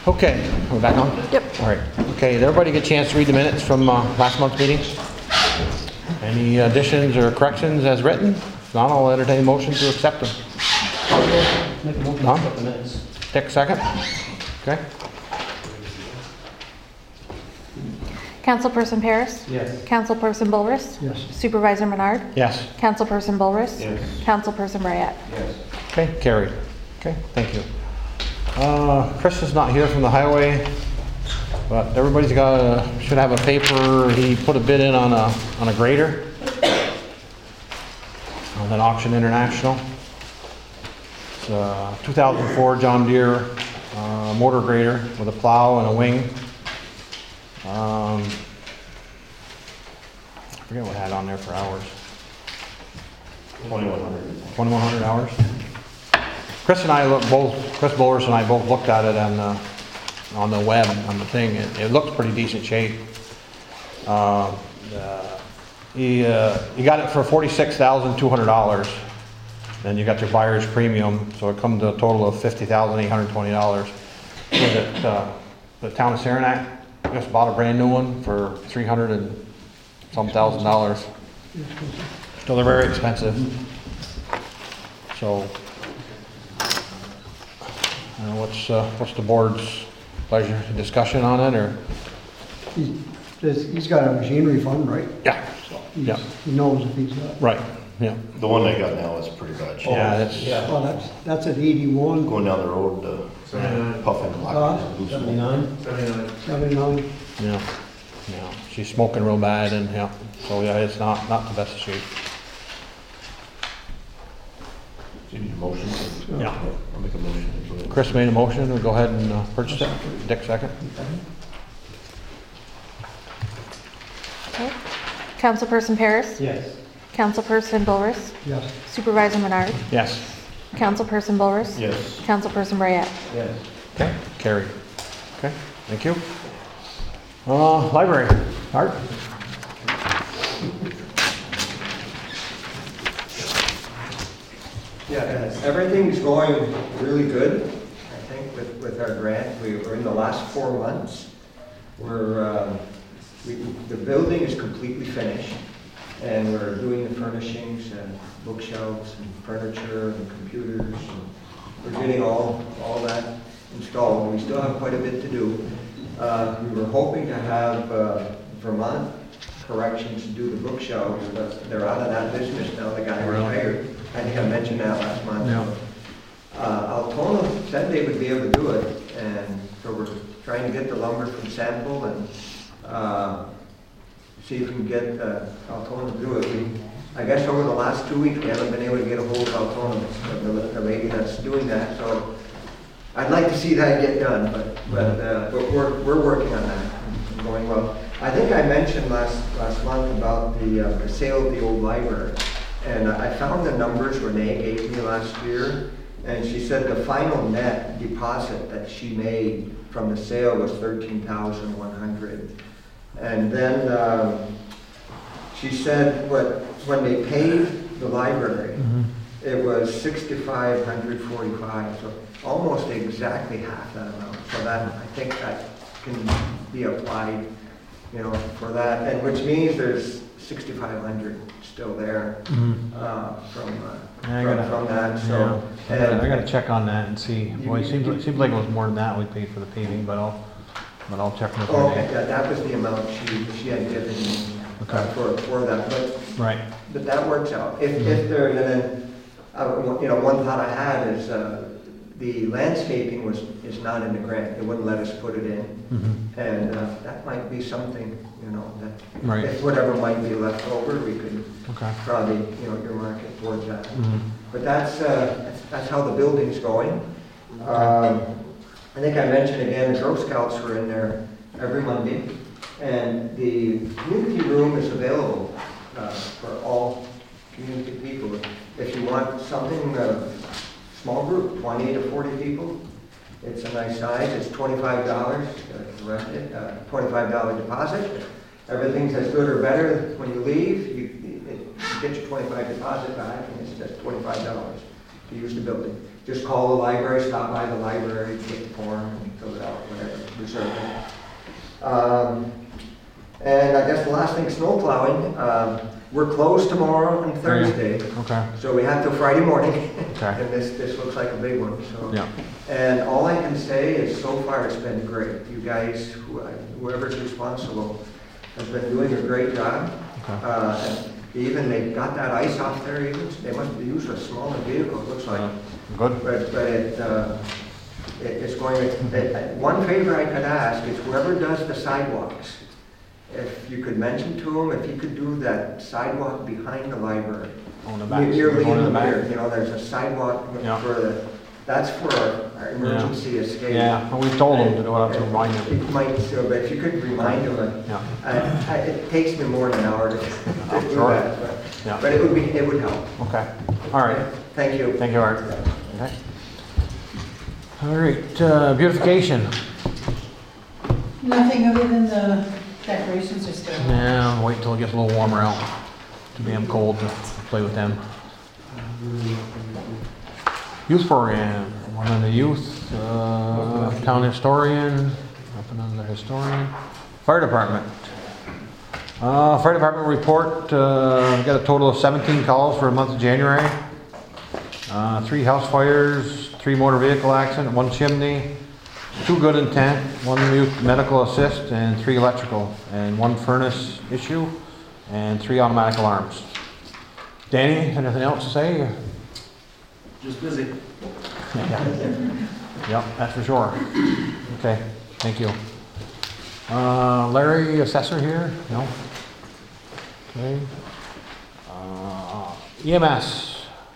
Okay, we're back on? Yep. All right. Okay, did everybody get a chance to read the minutes from last month's meeting? Any additions or corrections as written? If not, I'll entertain a motion to accept them. Make a motion to Don? accept the minutes. Take a second. Okay. Councilperson Paris? Yes. Councilperson Bulruss? Yes. Supervisor Menard? Yes. Councilperson Bulruss? Yes. Councilperson Bryant? Yes. Okay, carried. Okay, thank you. Chris is not here from the highway, but everybody's got should have a paper. He put a bid in on a grader on that Auction International. It's a 2004 John Deere motor grader with a plow and a wing. I forget what it had on there for hours. 2,100 hours. Chris Bulruss and I both looked at it on the web, on the thing. It looks pretty decent shape. He got it for $46,200. Then you got your buyer's premium, so it comes to a total of $50,820. The town of Saranac just bought a brand new one for $300 and some thousand. So they're very expensive. So, what's the board's pleasure? Discussion on it, or? He's got a machinery fund, right? Yeah. So Yeah. he knows if he's got. Right. Yeah. The one they got now is pretty bad shape. Yeah. That's. Well, that's at 81, Going down the road, puffing black. 79? 79. Yeah. Yeah. She's smoking real bad, and yeah. So yeah, it's not the best of shape. Do you need a motion? Yeah. I'll make a motion. Chris made a motion. We'll go ahead and purchase it. Dick second. Okay. Councilperson Paris? Yes. Councilperson Bulruss? Yes. Supervisor Menard? Yes. Councilperson Bulruss? Yes. Councilperson Bryant? Yes. Okay. Carried. Okay. Thank you. Library. Art. Yeah, everything's going really good, I think, with our grant. We're in the last 4 months. The building is completely finished, and we're doing the furnishings and bookshelves and furniture and computers. And we're getting all that installed. We still have quite a bit to do. We were hoping to have Vermont Corrections do the bookshelves, but they're out of that business now. The guy retired. I think I mentioned that last month. Yeah. Altona said they would be able to do it, and so we're trying to get the lumber from Sample and see if we can get Altona to do it. I guess over the last 2 weeks we haven't been able to get a hold of Altona, the lady that's doing that. So I'd like to see that get done, but we're working on that. It's going well. I think I mentioned last month about the sale of the old library. And I found the numbers Renee gave me last year, and she said the final net deposit that she made from the sale was $13,100. And then she said when they paid the library, it was $6,545, so almost exactly half that amount. So that I think that can be applied, for that, and which means there's $6,500 still there from that. So I got to check on that and see. Boy, it seems like it was more than that we paid for the paving, but I'll check with her. okay, yeah, that was the amount she had given me for that. Right. But that works out. If there, and then one thought I had is the landscaping is not in the grant. They wouldn't let us put it in, and that might be something. That Right. if whatever might be left over, we could probably, earmark it towards that. But that's how the building's going. I think I mentioned again, the Girl Scouts were in there every Monday, and the community room is available for all community people. If you want something, small group, 20 to 40 people, it's a nice size. It's $25 to rent it, $25 deposit. Everything's as good or better when you leave. You get your $25 deposit back, and it's just $25 to use the building. just call the library, stop by the library, get the form, and fill it out, whatever, reserve it. And I guess the last thing, snow plowing. We're closed tomorrow and Thursday, Okay, so we have till Friday morning. okay, And this looks like a big one, so. yeah, And all I can say is so far it's been great. You guys, whoever's responsible, has been doing a great job. okay. And even they got that ice off there, even, they must have used a smaller vehicle, it looks like. Good, But it's going to, one favor I could ask is whoever does the sidewalks, if you could mention to him, if he could do that sidewalk behind the library. on the back, Near going in the Leland back. Pier, you know, there's a sidewalk Yeah. for the, that's for our emergency escape. Yeah, well, we told them to do it, to remind them. It might, so, but if you could remind him, Yeah, it takes me more than an hour to do Sure. that, Yeah. but it would help. okay, all right, Thank you. thank you, Art. Okay. All right, beautification. Nothing other than the decorations are still. Yeah, wait until it gets a little warmer out. Too damn cold to play with them. Youth program, one on the youth, town historian, nothing on the historian. Fire department. Fire department report, we got a total of 17 calls for the month of January. 3 house fires, 3 motor vehicle accident, 1 chimney, 2 good intent, 1 youth medical assist, and 3 electrical, and 1 furnace issue, and 3 automatic alarms. Danny, anything else to say? Just busy. Yep, that's for sure. Okay, thank you. Larry, assessor here? No? Okay. EMS.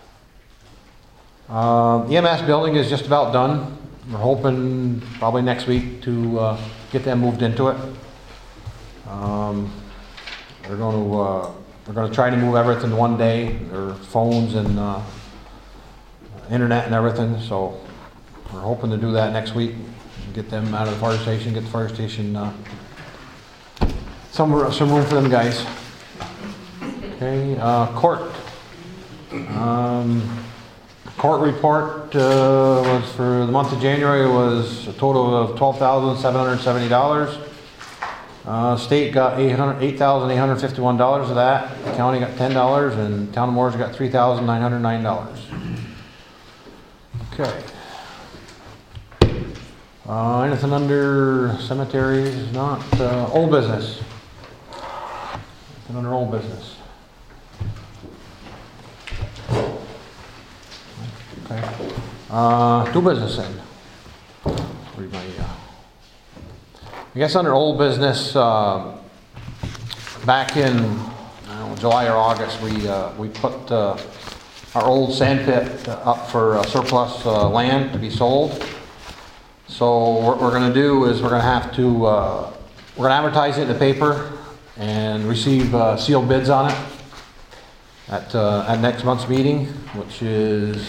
EMS building is just about done. We're hoping probably next week to get them moved into it. We're going to try to move everything one day, their phones and internet and everything. So we're hoping to do that next week. Get them out of the fire station. Get the fire station some room for them guys. Okay, court. Court report was for the month of January was a total of $12,770. State got $8,851 of that. The county got $10, and Town of Moore's got $3,909. Okay. Anything under cemeteries? Not old business. Anything under old business? Okay. New business then. Read my, I guess under old business, back in July or August, we put our old sand pit up for surplus land to be sold. So what we're going to do is we're going to have to we're going to advertise it in the paper and receive sealed bids on it at next month's meeting, which is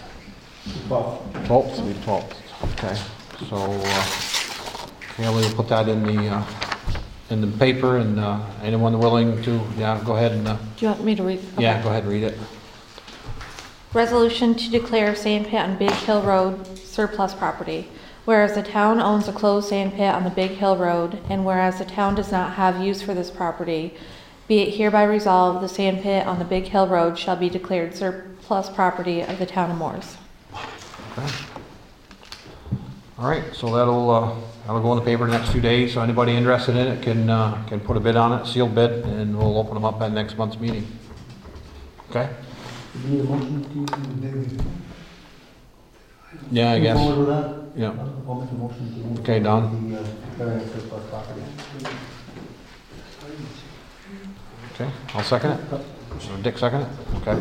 12th. Okay. So yeah, we'll put that in the paper, and anyone willing to, go ahead and Do you want me to read? yeah, Okay. go ahead and read it. Resolution to declare sand pit on Big Hill Road surplus property. Whereas the town owns a closed sand pit on the Big Hill Road, and whereas the town does not have use for this property, be it hereby resolved, the sand pit on the Big Hill Road shall be declared surplus property of the town of Morris. Okay. All right, so that'll go in the paper the next few days. So anybody interested in it can put a bid on it, sealed bid, and we'll open them up at next month's meeting. Okay? You need a motion to Yeah, I guess. move forward with that? Yeah. I'll make a motion to move Okay, Don. the declaring surplus property. Okay, I'll second it. So Dick second it. Okay.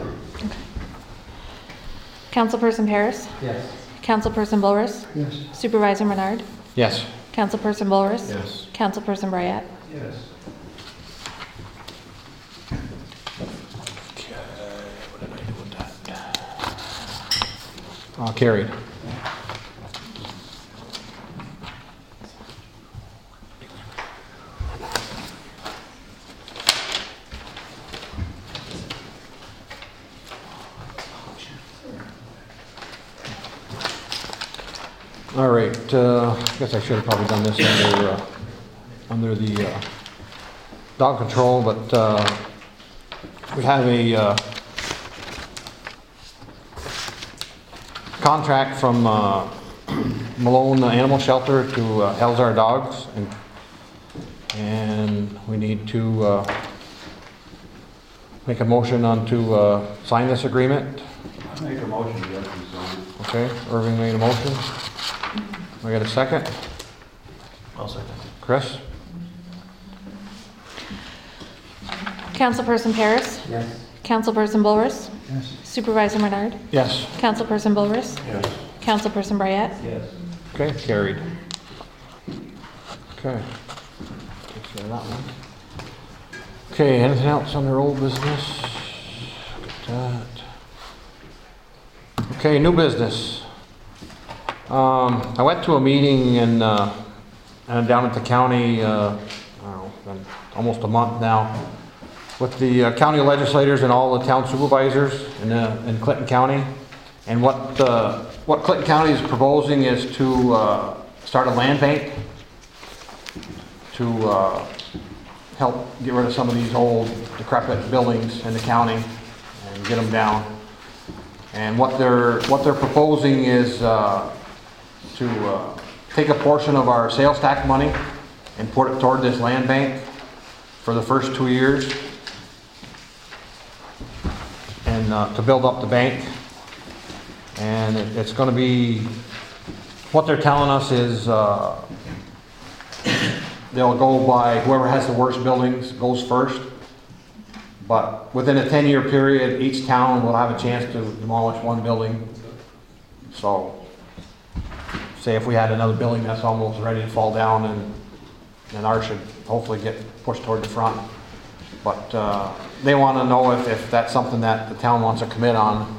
Councilperson Paris? Yes. Councilperson Bullruss? Yes. Supervisor Menard? Yes. Councilperson Bullruss? Yes. Councilperson Bryant? Yes. Okay, what did I do with that? Carried. All right, I guess I should have probably done this under the dog control, but we have a contract from Malone Animal Shelter to house our dogs, and we need to make a motion on to sign this agreement. Make a motion, yes, we sign. Okay, Irving made a motion. I got a second. I'll second. Chris? Councilperson Paris? Yes. Councilperson Bowers? Yes. Supervisor Menard? Yes. Councilperson Bowers? Yes. Councilperson Bryant? Yes. Okay, carried. Okay. Takes care of that one. Okay, anything else under old business? Got that. Okay, new business. I went to a meeting and down at the county, I don't know, been almost a month now, with the county legislators and all the town supervisors in Clinton County. And what Clinton County is proposing is to start a land bank to help get rid of some of these old decrepit buildings in the county and get them down. And what they're proposing is to take a portion of our sales tax money and put it toward this land bank for the first 2 years, and to build up the bank. And it's going to be, what they're telling us is they'll go by whoever has the worst buildings goes first. But within a 10-year period, each town will have a chance to demolish one building. So, say if we had another building that's almost ready to fall down, and ours should hopefully get pushed toward the front. But they want to know if that's something that the town wants to commit on.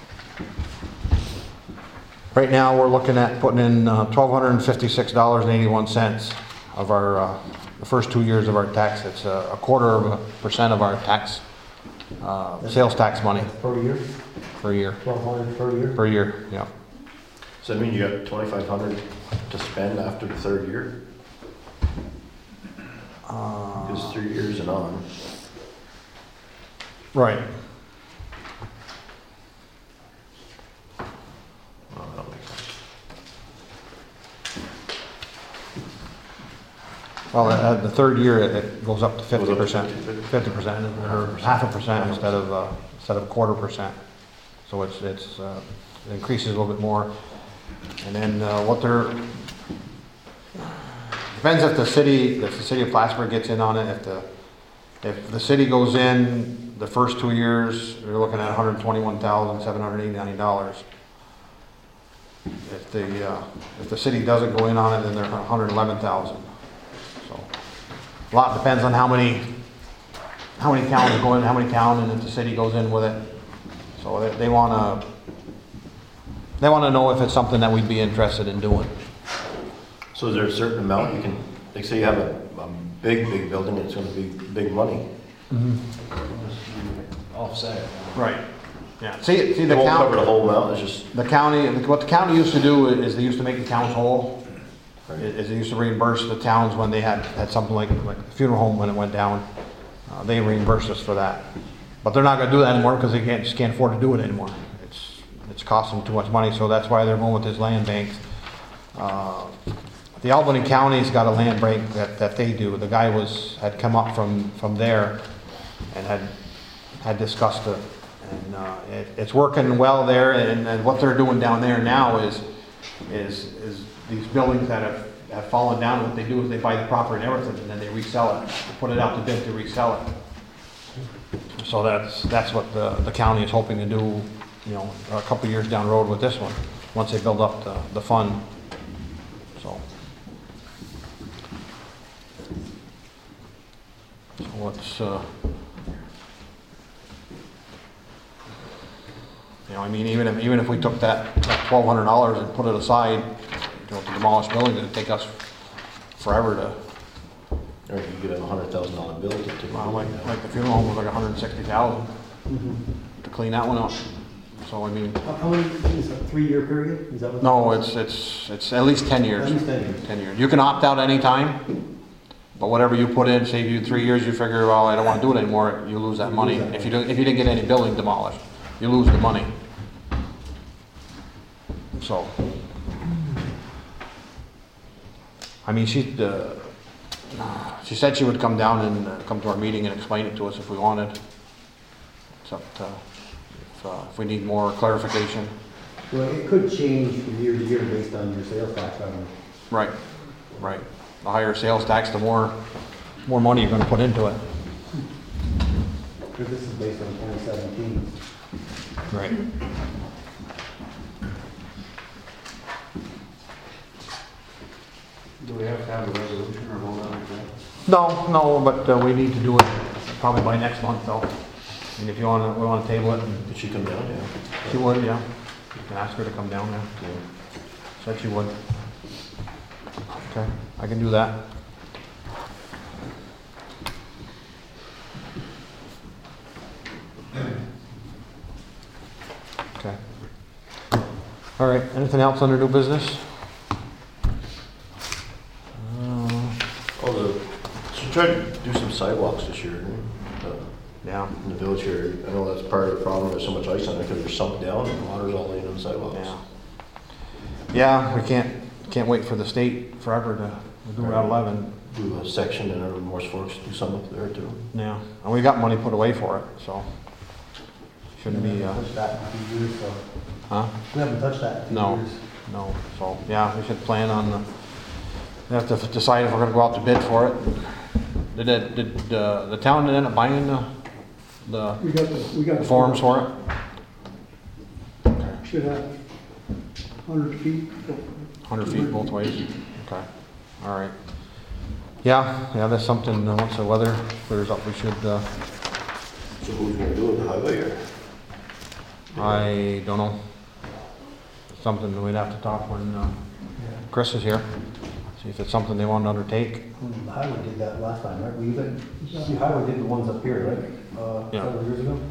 Right now, we're looking at putting in $1,256.81 of our the first 2 years of our tax. It's a 0.25% of our tax, sales tax money Per year? per year. 1,200 per year? Per year, yeah. So I mean, you got 2,500 to spend after the third year? Because 3 years and on. Right. Oh, that makes sense. Well, the third year, it goes up to Goes up to 50%. 50%, or 0.5% instead of 0.25%. So it increases a little bit more. And then depends if the city of Plattsburgh gets in on it. If the city goes in the first 2 years, you're looking at $121,789. If the city doesn't go in on it, then they're $111,000. So a lot depends on how many towns go in, how many towns, and if the city goes in with it. So they want to know if it's something that we'd be interested in doing. So is there a certain amount you can, like say you have a big building, it's gonna be big money. Offset. Right. Yeah. See It the won't cover the county. whole amount, it's just, The county. What the county used to do is they used to make the towns whole. Right. Is they used to reimburse the towns when they had something like the funeral home when it went down. They reimbursed us for that. But they're not going to do that anymore because they just can't afford to do it anymore. It's costing them too much money, so that's why they're going with this land bank. The Albany County's got a land bank that they do. The guy had come up from there and had discussed it, and it's working well there. And what they're doing down there now is these buildings that have fallen down. What they do is they buy the property and everything, and then they resell it. They put it out to bid to resell it. So that's what the county is hoping to do, a couple years down the road with this one, once they build up the fund. So it's, even if we took that $1,200 and put it aside, to demolish buildings, it'd take us forever to. or you get a $100,000 bill to take. Well, like the funeral home was like $160,000 to clean that one up. so I mean, How many, is it a 3-year period? Is that what? no, it's at least 10 years. At least 10 years. 10 years. You can opt out anytime, but whatever you put in, say if you 3 years, you figure, well, I don't want to do it anymore, you lose that money. If you didn't get any building demolished, you lose the money. So, I mean, she said she would come down and come to our meeting and explain it to us if we wanted. Except if we need more clarification. Well, it could change from year to year based on your sales tax revenue. Right, right. The higher sales tax, the more money you're gonna put into it. Because this is based on 2017. Right. Do we have to have a resolution or vote on it? No, but we need to do it probably by next month though. And if we wanna table it, and Did she come down, yeah? she would, yeah. You can ask her to come down there. Said she would. Okay, I can do that. Okay. All right, anything else under new business? She tried to do some sidewalks this year, Yeah, in the village here. I know that's part of the problem, there's so much ice on it, because they're sunk down and the water's all laying on the sidewalks. yeah. Yeah, we can't wait for the state forever to do Route 11. Do a section in Morse Forks, do some up there too. Yeah, and we got money put away for it, so shouldn't be, We haven't touched that in a few years, so. huh? We haven't touched that in a few No. years. No, so, yeah, we should plan on, we have to decide if we're gonna go out to bid for it. Did the town end up buying the We got the forms for it? Should have 100 feet. 100 feet both ways? Okay, all right. Yeah, that's something, once the weather clears up, we should, So who's gonna do it, the highway or? I don't know. Something we'd have to talk when Chris is here, see if it's something they want to undertake. The highway did that last time, right? The highway did the ones up here, right? Yeah. Several years ago?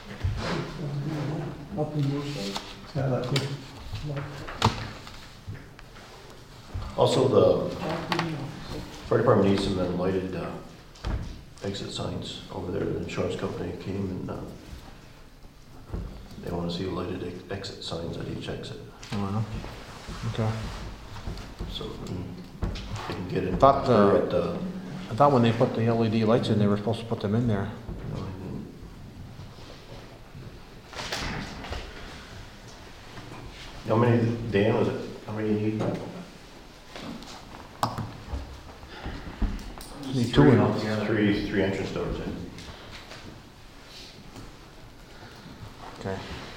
Up in your side. Yeah, that's good. Also, the fire department needs some lighted exit signs over there. The insurance company came and they want to see lighted exit signs at each exit. Oh, okay. So they can get in. Thought, at the, I thought when they put the LED lights in, they were supposed to put them in there. how many, Dan, was it? How many you need? Need two in them. Three entrance doors in. Okay.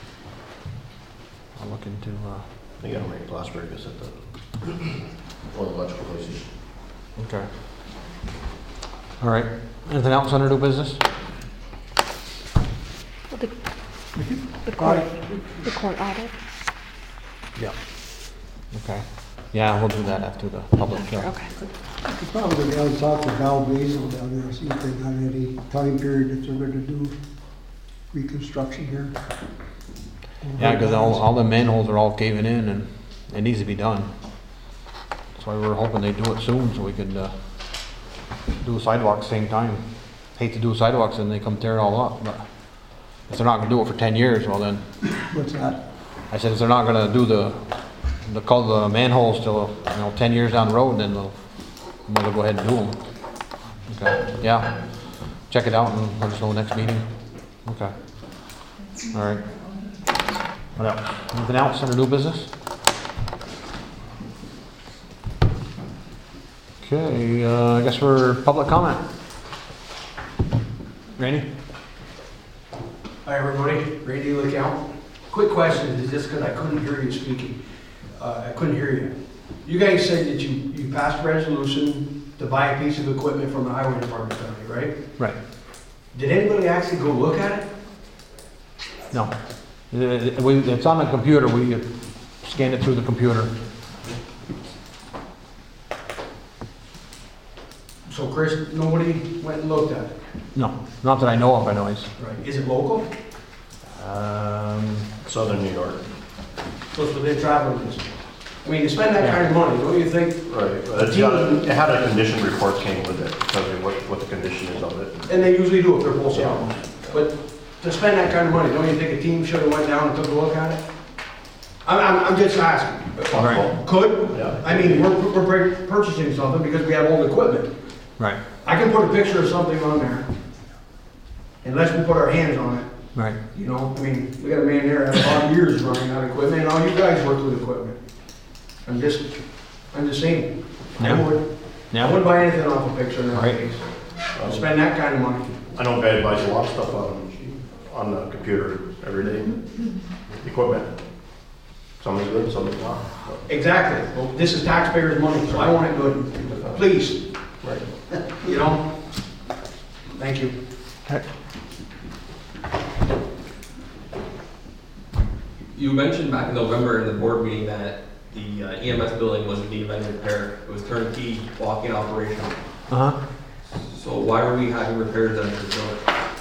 I'll look into, They got them right in Plattsburgh, I said that. One of the electrical places. okay. All right, anything else under new business? The court audit. Yeah. Okay. Yeah, we'll do that after the public. Okay. You probably go down and talk to Val Basil down there, see if they got any time period that they're gonna do reconstruction here. Yeah, because all the manholes are all caving in and it needs to be done. That's why we were hoping they'd do it soon so we could do sidewalks same time. Hate to do sidewalks and they come tear it all up, but if they're not gonna do it for 10 years, well then, What's that? I said if they're not gonna do the manholes till, 10 years down the road, then they'll go ahead and do them. Okay, yeah. Check it out and let us know next meeting. Okay. All right. What else? Anything else under new business? Okay, I guess we're public comment. Randy? Hi, everybody. Randy LeCount. Quick question, is just because I couldn't hear you speaking. I couldn't hear you. You guys said that you passed a resolution to buy a piece of equipment from the highway department company, right? Right. Did anybody actually go look at it? No. It's on the computer. We scan it through the computer. So Chris, nobody went and looked at it? No, not that I know of anyways. Right. Is it local? Southern New York. So it's within traveling distance. I mean, to spend that kind of money, don't you think? Right, but it had a condition report came with it, telling you what the condition is of it. And they usually do if they're both out. But to spend that kind of money, don't you think a team should have went down and took a look at it? I'm just asking. Right. Could? Yeah. I mean, we're purchasing something because we have old equipment. Right, I can put a picture of something on there, unless we put our hands on it. right. You know, I mean, we got a man there that has a lot of years running out of equipment, and all you guys work with equipment. I'm just saying. I Yeah. wouldn't Yeah, buy anything off a picture nowadays. Spend that kind of money. I know Betty buys a lot of stuff on the computer every day, equipment. Some is good, some is not. Exactly. Well, this is taxpayers' money, so I want it good. Please, Right. you know? Thank you. okay. You mentioned back in November in the board meeting that the EMS building was in need of any repair. It was turnkey, walk-in operation. Uh-huh. So why are we having repairs done to the building?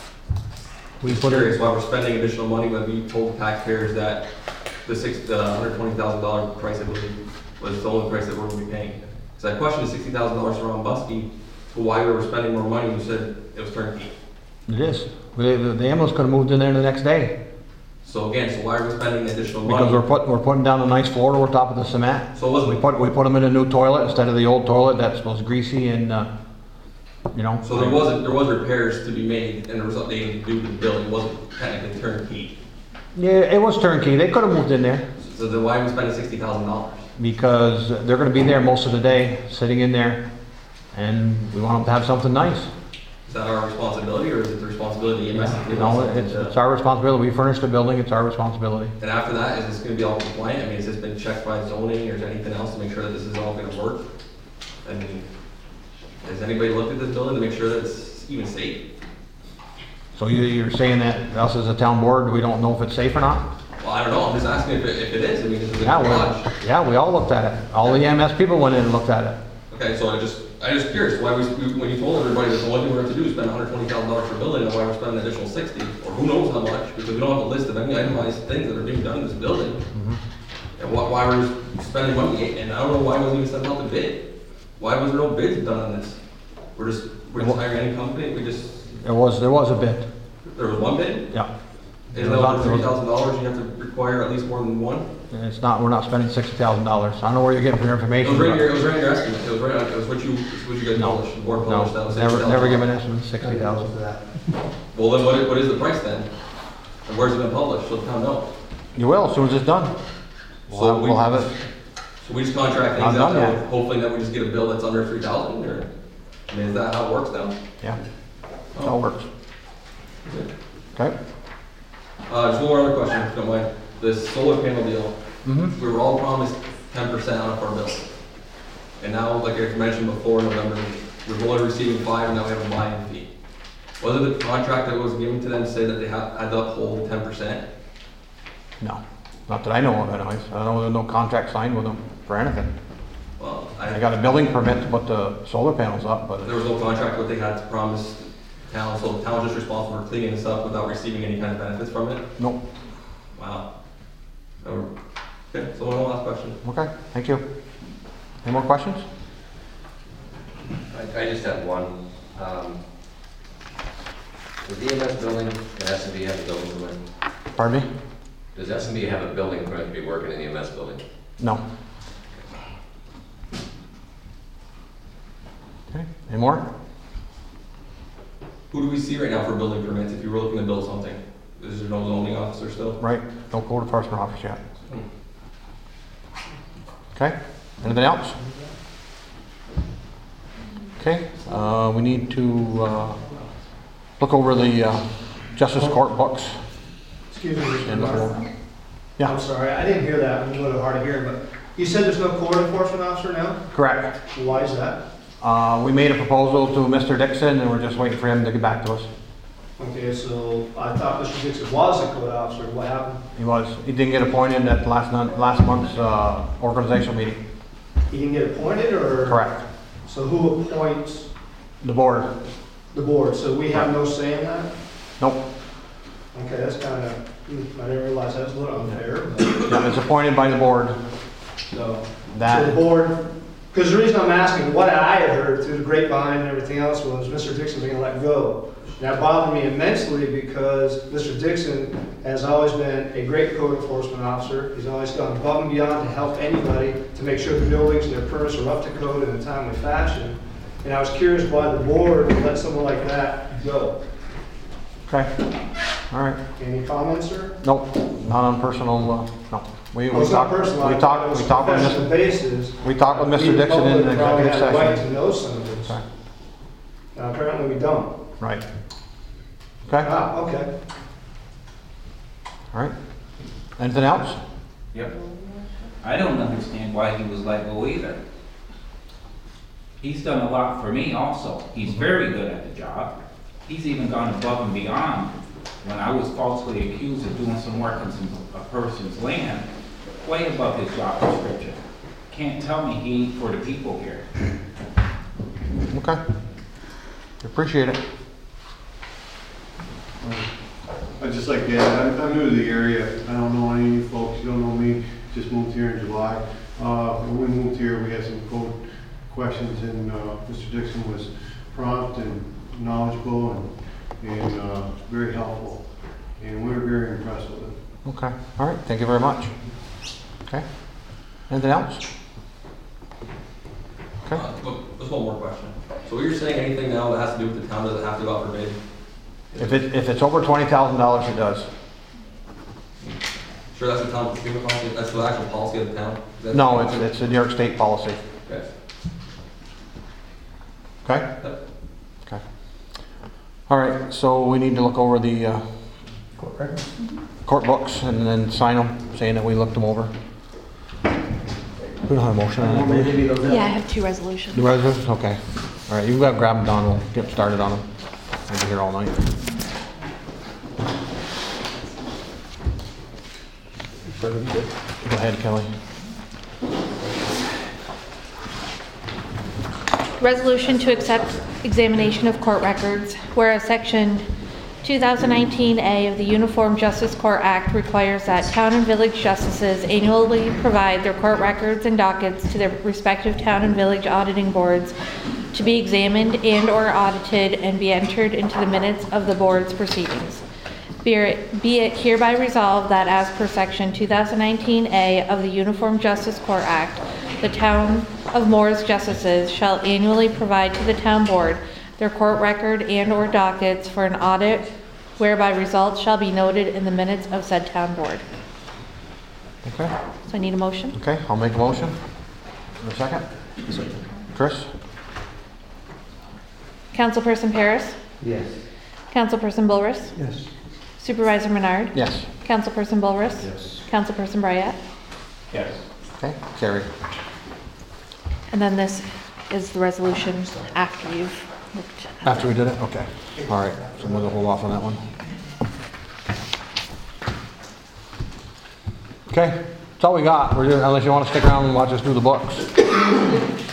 We Just put curious it, why we're spending additional money when we told taxpayers that the $120,000 price, I believe, was the only price that we're going to be paying. Because I questioned the $60,000 for Ron Buskey, to why we were spending more money. You said it was turnkey. it is. The ambulance could have moved in there the next day. So again, so why are we spending additional money? Because we're putting down a nice floor over top of the cement. So it wasn't, We put them in a new toilet instead of the old toilet that was greasy and, you know. so there was repairs to be made and there was something to do with the building. It wasn't technically turnkey. Yeah, it was turnkey. They could have moved in there So then why are we spending $60,000? because they're gonna be there most of the day, sitting in there. And we want them to have something nice. Is that our responsibility, or is it the responsibility of EMS? to give us No, something it's to- our responsibility. We furnished the building, it's our responsibility. And after that, is this gonna be all compliant? I mean, has this been checked by zoning, or is there anything else to make sure that this is all gonna work? I mean, has anybody looked at this building to make sure that it's even safe? So you're saying that us as a town board, we don't know if it's safe or not? Well, I don't know, I'm just asking if it is, I mean, this is a Yeah, garage. we all looked at it. All the EMS people went in and looked at it. Okay, so I'm just curious, why when you told everybody that the only thing we're going to do is spend $120,000 for a building, and why we're spending an additional 60, or who knows how much, because we don't have a list of any itemized things that are being done in this building. And why we're spending money, and I don't know why it wasn't even sent out to bid. Why was there no bids done on this? We're just hiring any company, There was a bid, there was one bid? yeah. Isn't that over $3,000, you have to require at least more than one? And it's not, we're not spending $60,000. I don't know where you're getting your It information. was right in but- your, estimate, it was what you guys No, published, the board published, that No, was never $60,000. given us $60,000. Well, then what is the price then? And where's it been published, so the town know? You will, as soon as it's done. So We'll have it. So we just contract Not things out done there, yet. hoping that we just get a bill that's under 3,000, or, I mean, is that how it works now? Yeah, that's how it works. Okay? Just one more other question, if you don't mind. This solar panel deal, Mm-hmm. we were all promised 10% off our bill. And now, like I mentioned before in November, we're only receiving 5 and now we have a buy-in fee. Was it the contract that was given to them say that they had to uphold 10%? No, not that I know of anyways. I don't know, there's no contract signed with them for anything. Well, I got a building permit to put the solar panels up, but there was no contract what they had to promise the town, so the town was just responsible for cleaning this up without receiving any kind of benefits from it? nope. Wow. Okay, so one last question. Okay, thank you. Any more questions? I just have one. Does the EMS building in S&B have a building permit? Pardon me? Does S&B have a building permit to be working in the EMS building? No. Okay, any more? Who do we see right now for building permits if you were looking to build something? Is there no zoning officer still? Right, no code enforcement officer yet. Okay, anything else? Okay, we need to, look over the, Justice Court books. Excuse me, Mr. And Mayor. Yeah. I'm sorry, I didn't hear that. I'm a little hard of hearing, but you said there's no code enforcement officer now? Correct. Why is that? We made a proposal to Mr. Dixon and we're just waiting for him to get back to us. Okay, so I thought Mr. Dixon was a code officer. What happened? He didn't get appointed at last month's, organizational meeting. He didn't get appointed, or? Correct. So who appoints The board. the board? So we have no say in that? Nope. Okay, that's kind of I didn't realize that was a little unfair, but, Yeah, it's appointed by the board. so. That- So the board, because the reason I'm asking, what I had heard through the grapevine and everything else was Mr. Dixon being let go. That bothered me immensely because Mr. Dixon has always been a great code enforcement officer. He's always gone above and beyond to help anybody to make sure the buildings and their permits are up to code in a timely fashion. And I was curious why the board would let someone like that go. Okay, all right. Any comments, sir? Nope, not on personal, no. We Well, it's not talked, personal. we I thought talked, it was we talked with professional Mr. basis. We talked with Mr. We, the Dixon in public, probably executive have the right session. to know some of this. Okay. Apparently we don't. Right. Okay, all Ah, okay. right. Anything else? Yep. I don't understand why he was let go either. He's done a lot for me also. He's very good at the job. He's even gone above and beyond when I was falsely accused of doing some work on a person's land, way above his job description. Can't tell me he ain't for the people here. Okay. Appreciate it. I'd just like to add, I'm new to the area. I don't know any of you folks. You don't know me. Just moved here in July. When we moved here, we had some code questions, and Mr. Dixon was prompt and knowledgeable and very helpful. And we were very impressed with him. Okay, all right, thank you very much. Okay. Anything else? Okay. Just one more question. So what you're saying, anything now that has to do with the town doesn't have to go out for bid? If it's over $20,000, it does. Sure, that's the town procurement policy, that's the actual policy of the town? Is that- No, it's a New York State policy. Okay. Okay? Yep. Okay. All right, so we need to look over the court books and then sign them, saying that we looked them over. We don't have a motion on that, maybe? Yeah, I have two resolutions. The resolutions? Okay. All right, you've got to grab them, Don. We'll get started on them. I'll be here all night. Go ahead, Kelly. Resolution to accept examination of court records, whereas Section 2019A of the Uniform Justice Court Act requires that town and village justices annually provide their court records and dockets to their respective town and village auditing boards to be examined and/or audited and be entered into the minutes of the board's proceedings. Be it hereby resolved that as per Section 2019A of the Uniform Justice Court Act, the town of Moore's justices shall annually provide to the town board their court record and/or dockets for an audit, whereby results shall be noted in the minutes of said town board. Okay. So I need a motion. Okay, I'll make a motion. In a second. Chris? Councilperson Paris? Yes. Councilperson Bullruss? Yes. Supervisor Menard? Yes. Councilperson Bullruss? Yes. Councilperson Bryant? Yes. Okay, carried. And then this is the resolution after you've looked. After we did it? Okay. All right, so we'll hold off on that one. Okay, that's all we got. Unless you want to stick around and watch us do the books.